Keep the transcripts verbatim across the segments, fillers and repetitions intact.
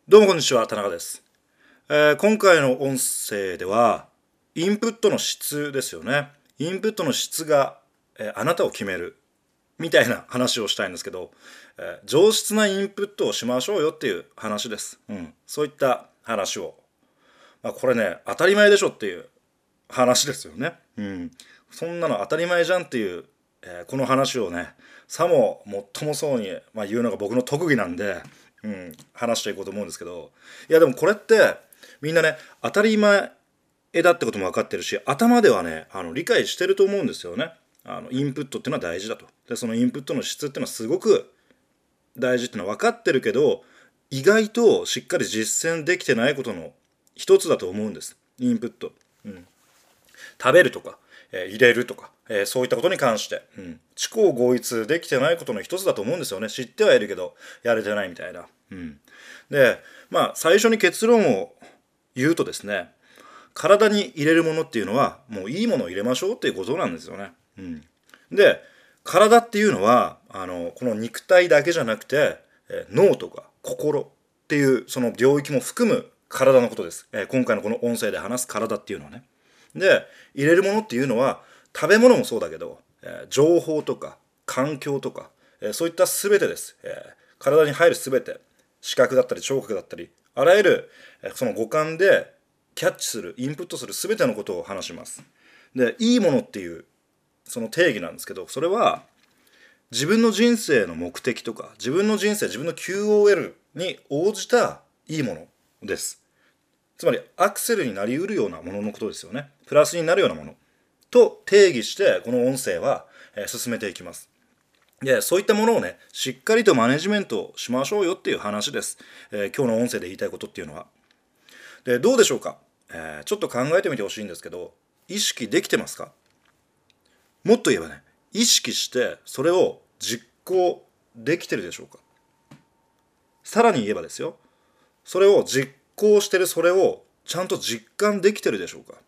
どうもこんにちは、田中です。えー今回の音声では、インプットの質ですよね。インプットの質が、えーあなたを決めるみたいな話をしたいんですけど、えー上質なインプットをしましょうよっていう話です。うん、そういった話を。まあ、これね、当たり前でしょっていう話ですよね。うん、そんなの当たり前じゃんっていう、えーこの話をね、さも最もそうに、まあ、言うのが僕の特技なんで、うん、話していこうと思うんですけど、いやでもこれってみんなね、当たり前だってことも分かってるし、頭ではね、あの理解してると思うんですよね。あのインプットっていうのは大事だと。でそのインプットの質っていうのはすごく大事っていうのは分かってるけど、意外としっかり実践できてないことの一つだと思うんです、インプット。うん、食べるとか、えー入れるとか、えーそういったことに関して、うん、知行合一できてないことの一つだと思うんですよね。知ってはいるけどやれてないみたいな。うん、でまあ最初に結論を言うとですね、体に入れるものっていうのはもういいものを入れましょうっていうことなんですよね。うん、で体っていうのはあのこの肉体だけじゃなくて、えー脳とか心っていうその領域も含む体のことです、えー今回のこの音声で話す体っていうのはね。で入れるものっていうのは食べ物もそうだけど、えー情報とか環境とか、えーそういった全てです、えー体に入る全て、視覚だったり聴覚だったりあらゆる、えーその五感でキャッチするインプットする全てのことを話します。でいいものっていうその定義なんですけど、それは自分の人生の目的とか自分の人生自分の キューオーエル に応じたいいものです。つまりアクセルになりうるようなもののことですよね。プラスになるようなものと定義してこの音声は、えー進めていきます。でそういったものをねしっかりとマネジメントしましょうよっていう話です、えー今日の音声で言いたいことっていうのは。でどうでしょうか、えーちょっと考えてみてほしいんですけど、意識できてますか？もっと言えばね、意識してそれを実行できてるでしょうか？さらに言えばですよ、それを実行してるそれをちゃんと実感できてるでしょうか？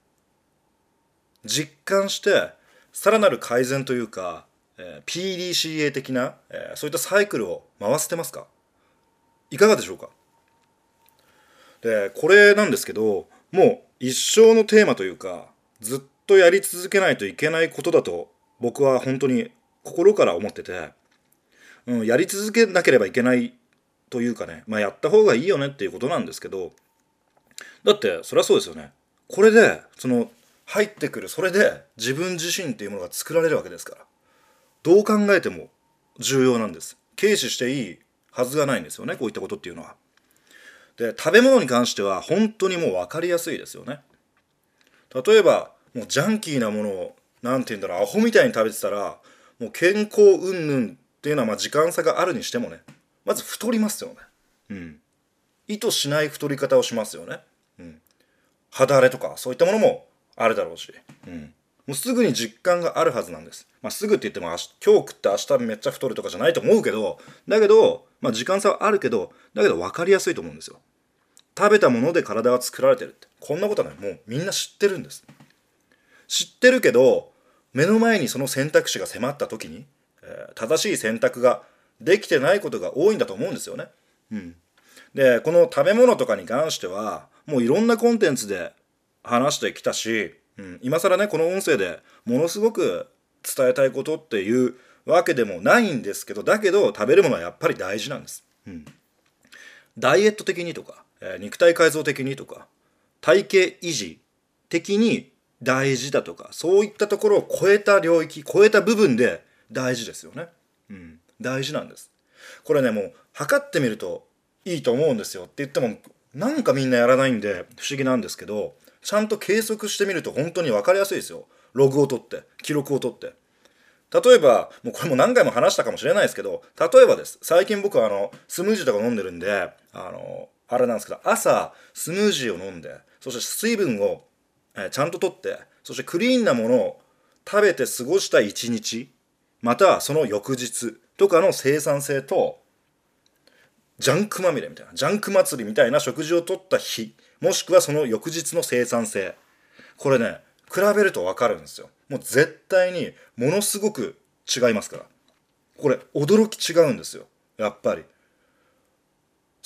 実感してさらなる改善というか、えー ピーディーシーエー 的な、えーそういったサイクルを回せてますか？いかがでしょうか？でこれなんですけど、もう一生のテーマというか、ずっとやり続けないといけないことだと僕は本当に心から思ってて、うん、やり続けなければいけないというかね、まあ、やった方がいいよねっていうことなんですけど、だってそれはそうですよね。これでその入ってくる、それで自分自身っていうものが作られるわけですから、どう考えても重要なんです。軽視していいはずがないんですよね、こういったことっていうのは。で食べ物に関しては本当にもう分かりやすいですよね。例えばもうジャンキーなものをなんて言うんだろう、アホみたいに食べてたら、もう健康云々っていうのはまあ時間差があるにしてもね、まず太りますよね。うん、意図しない太り方をしますよね。うん、肌荒れとかそういったものもあるだろうし、うん、もうすぐに実感があるはずなんです。まあ、すぐって言っても明日今日食って明日めっちゃ太るとかじゃないと思うけど、だけど、まあ、時間差はあるけど、だけど分かりやすいと思うんですよ。食べたもので体は作られてるって、こんなことはね、もうみんな知ってるんです。知ってるけど、目の前にその選択肢が迫った時に、えー正しい選択ができてないことが多いんだと思うんですよね。うん、でこの食べ物とかに関してはもういろんなコンテンツで話してきたし、うん、今更ねこの音声でものすごく伝えたいことっていうわけでもないんですけど、だけど食べるものはやっぱり大事なんです。うん、ダイエット的にとか、えー肉体改造的にとか、体型維持的に大事だとか、そういったところを超えた領域、超えた部分で大事ですよね。うん、大事なんです。これね、もう測ってみるといいと思うんですよって言っても、なんかみんなやらないんで不思議なんですけど、ちゃんと計測してみると本当に分かりやすいですよ。ログを取って記録を取って。例えばもうこれも何回も話したかもしれないですけど、例えばです、最近僕はあのスムージーとか飲んでるんで、あのあれなんですけど、朝スムージーを飲んで、そして水分を、えーちゃんと取って、そしてクリーンなものを食べて過ごした一日、またはその翌日とかの生産性と、ジャンクまみれみたいな、ジャンク祭りみたいな食事をとった日、もしくはその翌日の生産性、これね比べると分かるんですよ。もう絶対にものすごく違いますから。これ驚き違うんですよ、やっぱり。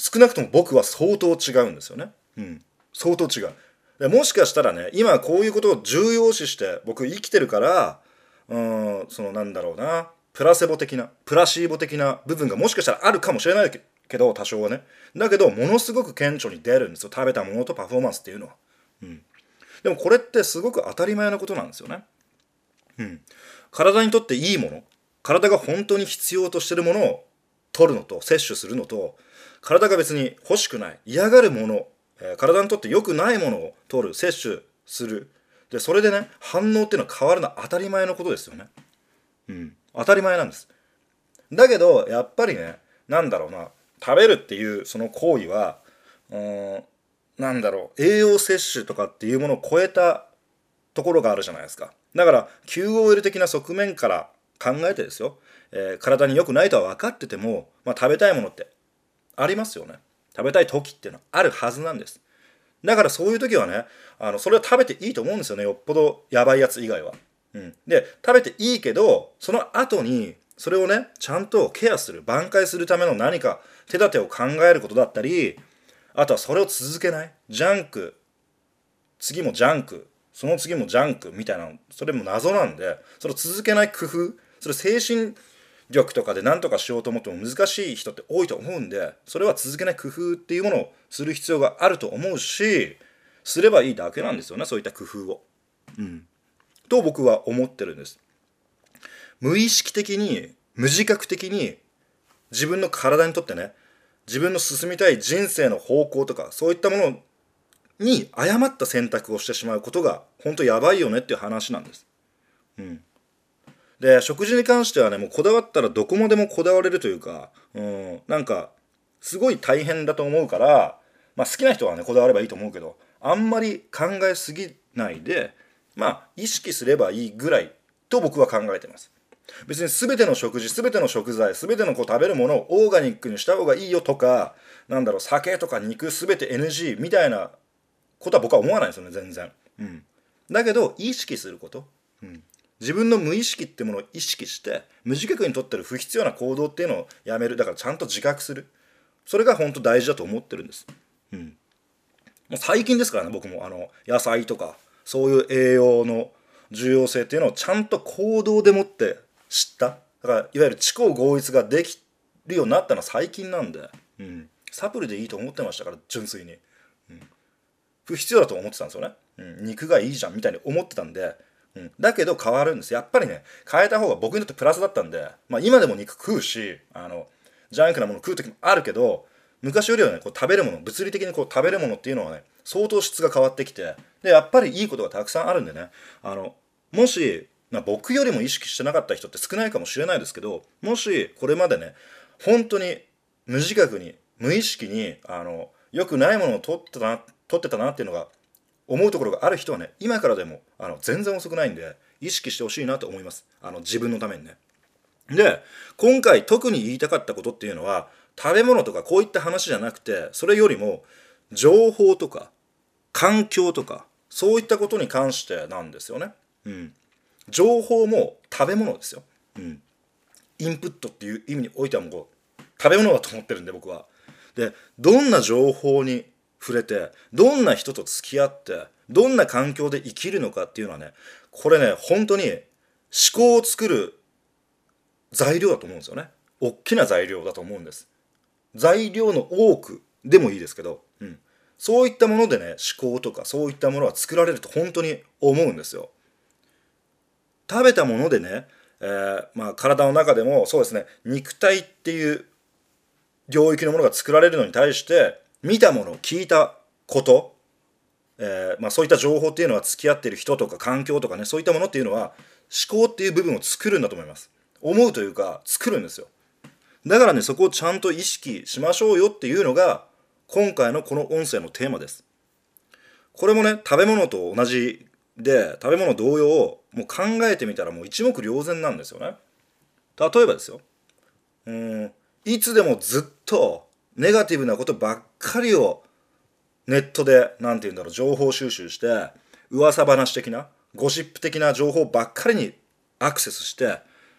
少なくとも僕は相当違うんですよね。うん、相当違う。でもしかしたらね、今こういうことを重要視して僕生きてるから、うーん、そのなんだろうな、プラセボ的な、プラシーボ的な部分がもしかしたらあるかもしれないけど、多少はね。だけど、ものすごく顕著に出るんですよ。食べたものとパフォーマンスっていうのは。うん。でもこれってすごく当たり前なことなんですよね。うん。体にとっていいもの、体が本当に必要としてるものを取るのと、摂取するのと、体が別に欲しくない、嫌がるもの、えー体にとって良くないものを取る、摂取する。で、それでね、反応っていうのは変わるのは当たり前のことですよね。うん。当たり前なんです。だけど、やっぱりね、なんだろうな、食べるっていうその行為は、うーん、なんだろう、栄養摂取とかっていうものを超えたところがあるじゃないですか。だから キューオーエル 的な側面から考えてですよ、えー体に良くないとは分かってても、まあ、食べたいものってありますよね。食べたい時っていうのはあるはずなんです。だからそういう時はね、あのそれは食べていいと思うんですよね。よっぽどやばいやつ以外は。うん、で食べていいけど、その後にそれをねちゃんとケアする、挽回するための何か手立てを考えることだったり、あとはそれを続けない、ジャンク、次もジャンク、その次もジャンクみたいなの、それも謎なんで、それを続けない工夫、それ精神力とかで何とかしようと思っても難しい人って多いと思うんで、それは続けない工夫っていうものをする必要があると思うし、すればいいだけなんですよね、そういった工夫を。うん。と僕は思ってるんです。無意識的に、無自覚的に自分の体にとってね、自分の進みたい人生の方向とか、そういったものに誤った選択をしてしまうことが本当やばいよねっていう話なんです。うん。で、食事に関してはね、もうこだわったらどこまでもこだわれるというか、うん、なんか、すごい大変だと思うから、まあ好きな人はね、こだわればいいと思うけど、あんまり考えすぎないで、まあ意識すればいいぐらいと僕は考えてます。別に全ての食事、全ての食材、全てのこう食べるものをオーガニックにした方がいいよとか、なんだろう、酒とか肉全て エヌジー みたいなことは僕は思わないですよね、全然。うん。だけど、意識すること。うん。自分の無意識ってものを意識して、無自覚にとってる不必要な行動っていうのをやめる。だからちゃんと自覚する。それが本当大事だと思ってるんです。うん。もう最近ですからね、僕もあの野菜とかそういう栄養の重要性っていうのをちゃんと行動でもって知った。だからいわゆる知行合一ができるようになったのは最近なんで、うん、サプリでいいと思ってましたから、純粋に、うん、不必要だと思ってたんですよね、うん、肉がいいじゃんみたいに思ってたんで、うん、だけど変わるんです。やっぱりね、変えた方が僕にとってプラスだったんで、まあ、今でも肉食うし、あのジャンクなもの食う時もあるけど、昔よりはね、こう食べるもの、物理的にこう食べるものっていうのはね、相当質が変わってきて、でやっぱりいいことがたくさんあるんでね、あのもし、まあ、僕よりも意識してなかった人って少ないかもしれないですけど、もしこれまでね、本当に無自覚に無意識にあの良くないものを取ってたな取ってたなっていうのが思うところがある人はね、今からでもあの全然遅くないんで意識してほしいなと思います。あの自分のためにね。で、今回特に言いたかったことっていうのは、食べ物とかこういった話じゃなくて、それよりも情報とか環境とかそういったことに関してなんですよね。うん。情報も食べ物ですよ。うん。インプットっていう意味においてはもうこう食べ物だと思ってるんで、僕は。で、どんな情報に触れて、どんな人と付き合って、どんな環境で生きるのかっていうのはね、これね、本当に思考を作る材料だと思うんですよね。大きな材料だと思うんです。材料の多くでもいいですけど、うん、そういったものでね、思考とかそういったものは作られると本当に思うんですよ。食べたものでね、えーまあ、体の中でもそうですね、肉体っていう領域のものが作られるのに対して、見たもの、聞いたこと、えーまあ、そういった情報っていうのは付き合っている人とか環境とかね、そういったものっていうのは思考っていう部分を作るんだと思います。思うというか作るんですよ。だからね、そこをちゃんと意識しましょうよっていうのが今回のこの音声のテーマです。これもね、食べ物と同じで、食べ物同様、もう考えてみたらもう一目瞭然なんですよね。例えばですよ、うーんいつでもずっとネガティブなことばっかりをネットで、なんて言うんだろう、情報収集して、噂話的なゴシップ的な情報ばっかりにアクセスして、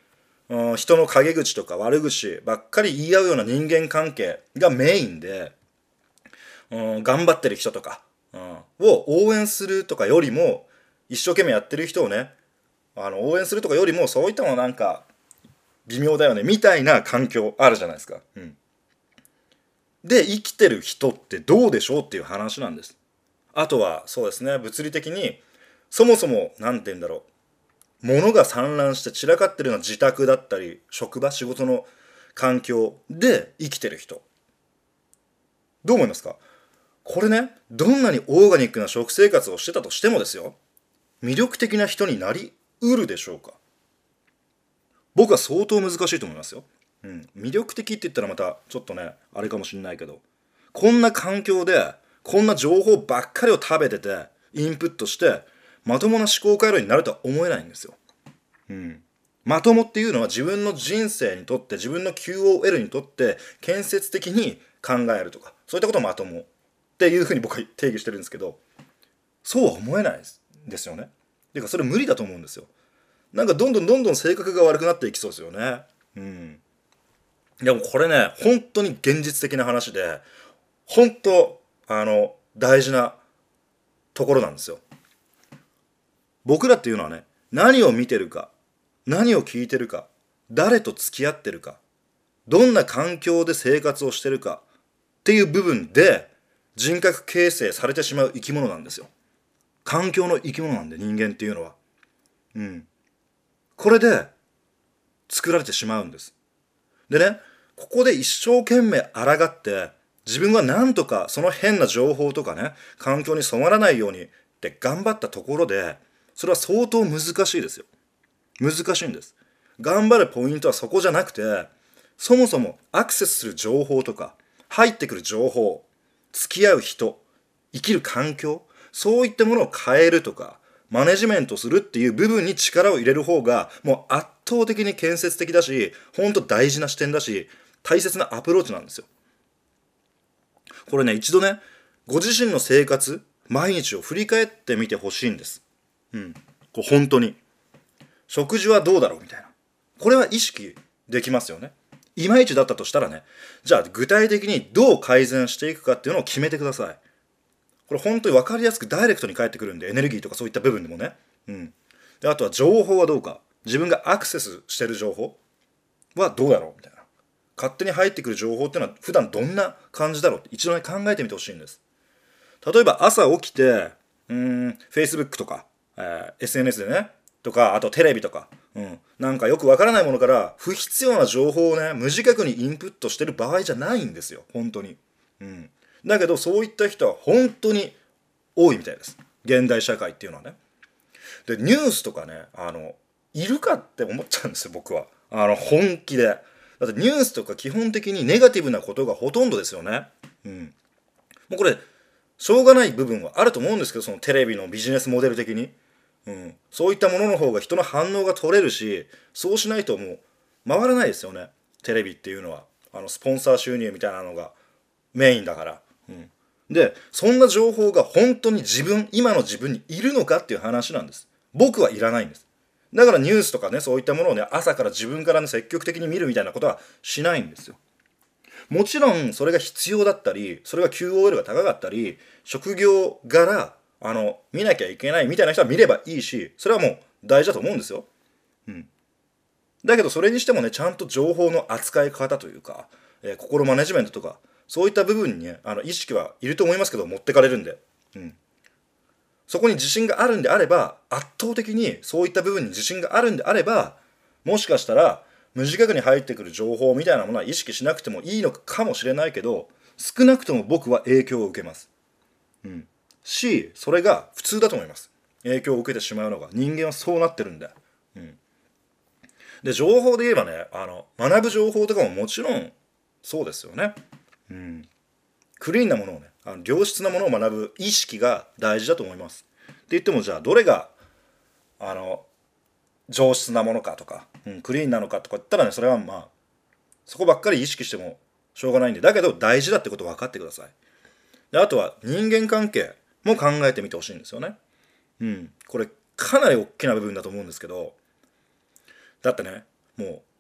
うん、人の陰口とか悪口ばっかり言い合うような人間関係がメインで、うん、頑張ってる人とか、うん、を応援するとかよりも、一生懸命やってる人をね、あの応援するとかよりも、そういったのはなんか微妙だよねみたいな環境あるじゃないですか。うん、で生きてる人ってどうでしょうっていう話なんです。あとはそうですね、物理的にそもそも何て言うんだろう、物が散乱して散らかってるような自宅だったり職場、仕事の環境で生きてる人、どう思いますか？これね、どんなにオーガニックな食生活をしてたとしてもですよ、魅力的な人になりうるでしょうか？僕は相当難しいと思いますよ。うん、魅力的って言ったらまたちょっとねあれかもしれないけど、こんな環境でこんな情報ばっかりを食べててインプットしてまともな思考回路になるとは思えないんですよ。うん、まともっていうのは自分の人生にとって、自分の キューオーエル にとって建設的に考えるとか、そういったことをまともっていうふうに僕は定義してるんですけど、そうは思えないですよね。てかそれ無理だと思うんですよ。なんかどんどんどんどん性格が悪くなっていきそうですよね。うん。でもこれね、本当に現実的な話で、本当あの大事なところなんですよ。僕らっていうのはね、何を見てるか、何を聞いてるか、誰と付き合ってるか、どんな環境で生活をしてるかっていう部分で人格形成されてしまう生き物なんですよ。環境の生き物なんで、人間っていうのは。うん。これで作られてしまうんです。でね、ここで一生懸命抗って自分はなんとかその変な情報とかね、環境に染まらないようにって頑張ったところで、それは相当難しいですよ。難しいんです。頑張るポイントはそこじゃなくて、そもそもアクセスする情報とか入ってくる情報、付き合う人、生きる環境、そういったものを変えるとかマネジメントするっていう部分に力を入れる方がもう圧倒的に建設的だし、本当大事な視点だし、大切なアプローチなんですよ。これね、一度ね、ご自身の生活毎日を振り返ってみてほしいんです。うん、こう本当に食事はどうだろうみたいな、これは意識できますよね。いまいちだったとしたらね、じゃあ具体的にどう改善していくかっていうのを決めてください。これ本当に分かりやすくダイレクトに返ってくるんで、エネルギーとかそういった部分でもね。うん。で、あとは情報はどうか。自分がアクセスしてる情報はどうだろうみたいな。勝手に入ってくる情報っていうのは普段どんな感じだろうって一度ね考えてみてほしいんです。例えば朝起きて、うーん、Facebook とか、えー、エスエヌエス でね、とか、あとテレビとか、うん、なんかよくわからないものから不必要な情報をね、無自覚にインプットしてる場合じゃないんですよ。本当に。うん。だけどそういった人は本当に多いみたいです。現代社会っていうのはね。で、ニュースとかね、あの、いるかって思っちゃうんですよ、僕は。あの、本気で。だってニュースとか基本的にネガティブなことがほとんどですよね。うん。もうこれ、しょうがない部分はあると思うんですけど、そのテレビのビジネスモデル的に。うん。そういったものの方が人の反応が取れるし、そうしないともう回らないですよね。テレビっていうのは。あの、スポンサー収入みたいなのがメインだから。うん。で、そんな情報が本当に自分、今の自分にいるのかっていう話なんです。僕はいらないんです。だからニュースとかね、そういったものをね、朝から自分からね、積極的に見るみたいなことはしないんですよ。もちろん、それが必要だったり、それが キューオーエル が高かったり、職業柄、あの、見なきゃいけないみたいな人は見ればいいし、それはもう大事だと思うんですよ。うん。だけど、それにしてもね、ちゃんと情報の扱い方というか、えー心マネジメントとか、そういった部分にね、あの意識はいると思いますけど、持ってかれるんで。うん。そこに自信があるんであれば、圧倒的にそういった部分に自信があるんであれば、もしかしたら無自覚に入ってくる情報みたいなものは意識しなくてもいいのかもしれないけど、少なくとも僕は影響を受けます。うん。し、それが普通だと思います。影響を受けてしまうのが。人間はそうなってるんで。うん。で、情報で言えばね、あの、学ぶ情報とかももちろんそうですよね。うん。クリーンなものをね、あの良質なものを学ぶ意識が大事だと思います。って言っても、じゃあどれがあの上質なものかとか、うん、クリーンなのかとか言ったらね、それはまあそこばっかり意識してもしょうがないんで、だけど大事だってことを分かってください。で、あとは人間関係も考えてみてほしいんですよね。うん、これかなり大きな部分だと思うんですけど、だってね、もう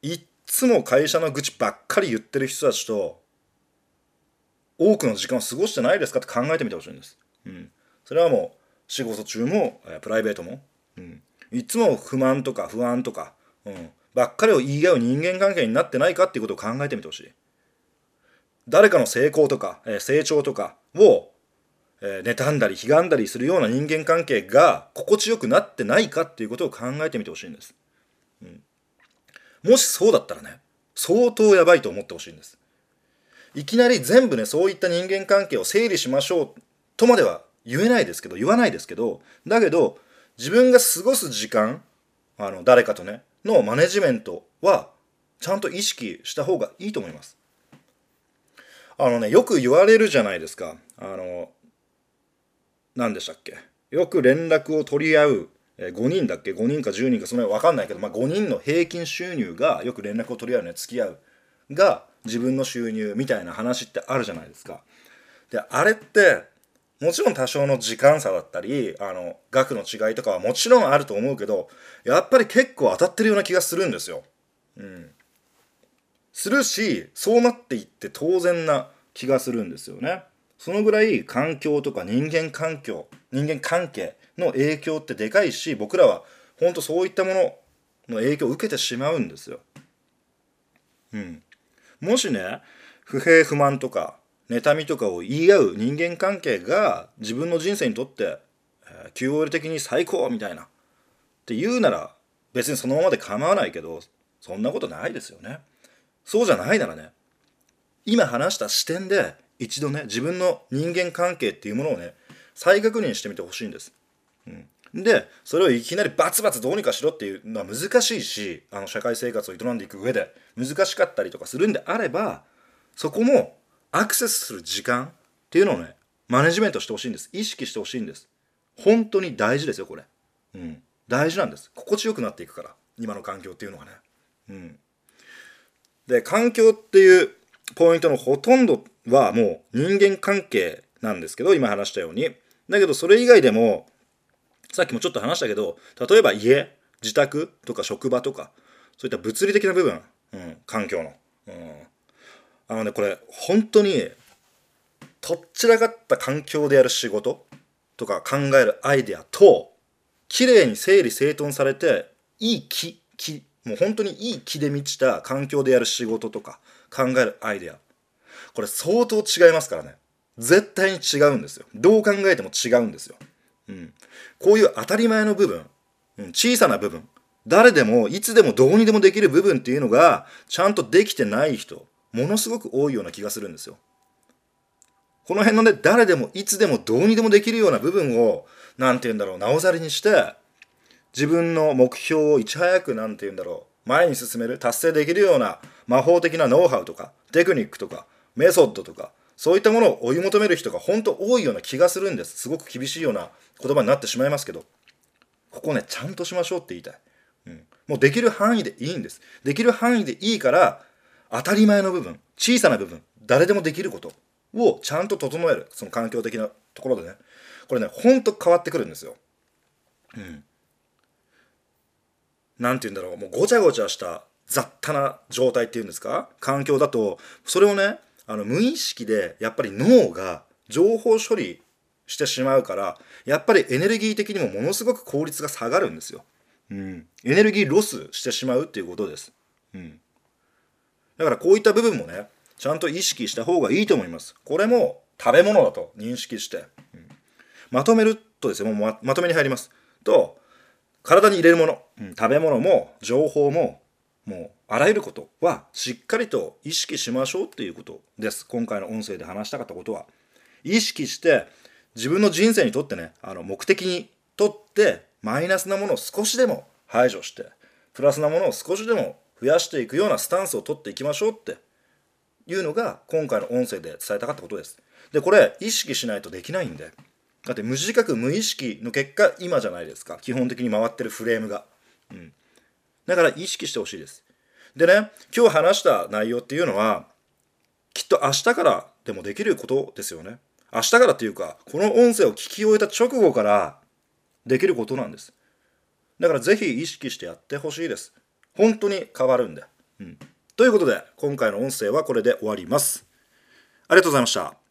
いっつも会社の愚痴ばっかり言ってる人たちと多くの時間を過ごしてないですかって考えてみてほしいんです。うん、それはもう仕事中もプライベートも、うん、いつも不満とか不安とか、うん、ばっかりを言い合う人間関係になってないかっていうことを考えてみてほしい。誰かの成功とか、えー、成長とかを、えー、妬んだり悲んだりするような人間関係が心地よくなってないかっていうことを考えてみてほしいんです。うん、もしそうだったらね、相当やばいと思ってほしいんです。いきなり全部ね、そういった人間関係を整理しましょうとまでは言えないですけど、言わないですけど、だけど自分が過ごす時間、あの誰かとねのマネジメントはちゃんと意識した方がいいと思います。あのね、よく言われるじゃないですか。あの何でしたっけ、よく連絡を取り合うごにんだっけ、ごにんかじゅうにんかその辺分かんないけど、まあ、ごにんの平均収入がよく連絡を取り合うね、付き合うが自分の収入みたいな話ってあるじゃないですか。であれってもちろん多少の時間差だったりあの額の違いとかはもちろんあると思うけど、やっぱり結構当たってるような気がするんですよ。うん、するし、そうなっていって当然な気がするんですよね。そのぐらい環境とか人間環境人間関係の影響ってでかいし、僕らは本当そういったものの影響を受けてしまうんですよ。うん、もしね、不平不満とか妬みとかを言い合う人間関係が自分の人生にとって、えー、キューオーエル的に最高みたいなって言うなら別にそのままで構わないけど、そんなことないですよね。そうじゃないならね、今話した視点で一度ね、自分の人間関係っていうものをね再確認してみてほしいんです。うん、でそれをいきなりバツバツどうにかしろっていうのは難しいし、あの社会生活を営んでいく上で難しかったりとかするんであれば、そこもアクセスする時間っていうのをねマネジメントしてほしいんです。意識してほしいんです。本当に大事ですよこれ。うん、大事なんです。心地よくなっていくから、今の環境っていうのがね。うん、で環境っていうポイントのほとんどはもう人間関係なんですけど、今話したように。だけどそれ以外でもさっきもちょっと話したけど、例えば家、自宅とか職場とかそういった物理的な部分、うん、環境の、うん、あのねこれ本当にとっちらかった環境でやる仕事とか考えるアイデアと、綺麗に整理整頓されていい気気もう本当にいい気で満ちた環境でやる仕事とか考えるアイデア、これ相当違いますからね。絶対に違うんですよ。どう考えても違うんですよ。うん、こういう当たり前の部分、うん、小さな部分、誰でもいつでもどうにでもできる部分っていうのがちゃんとできてない人ものすごく多いような気がするんですよ。この辺のね、誰でもいつでもどうにでもできるような部分をなんて言うんだろう、なおざりにして自分の目標をいち早くなんて言うんだろう、前に進める、達成できるような魔法的なノウハウとかテクニックとかメソッドとかそういったものを追い求める人が本当多いような気がするんです。すごく厳しいような言葉になってしまいますけど、ここねちゃんとしましょうって言いたい。うん、もうできる範囲でいいんです。できる範囲でいいから、当たり前の部分、小さな部分、誰でもできることをちゃんと整える、その環境的なところでね、これねほんと変わってくるんですよ。うん、なんて言うんだろう、もうごちゃごちゃした雑多な状態っていうんですか、環境だとそれをね、あの無意識でやっぱり脳が情報処理してしまうから、やっぱりエネルギー的にもものすごく効率が下がるんですよ。うん、エネルギーロスしてしまうっていうことです。うん、だからこういった部分もねちゃんと意識した方がいいと思います。これも食べ物だと認識して、うん、まとめるとですね、もう ま, まとめに入りますと、体に入れるもの、うん、食べ物も情報ももうあらゆることはしっかりと意識しましょうっていうことです。今回の音声で話したかったことは、意識して自分の人生にとってね、あの目的にとってマイナスなものを少しでも排除してプラスなものを少しでも増やしていくようなスタンスを取っていきましょうっていうのが今回の音声で伝えたかったことです。でこれ意識しないとできないんで、だって無自覚無意識の結果今じゃないですか、基本的に回ってるフレームが。うん、だから意識してほしいです。でね、今日話した内容っていうのはきっと明日からでもできることですよね。明日からっていうか、この音声を聞き終えた直後からできることなんです。だからぜひ意識してやってほしいです。本当に変わるんで。 うん、ということで今回の音声はこれで終わります。ありがとうございました。